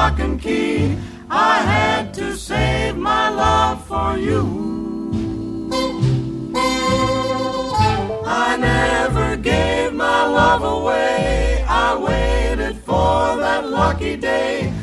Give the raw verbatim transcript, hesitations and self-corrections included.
lock and key. I had to save my love for you. I never gave my love away. I waited for that lucky day.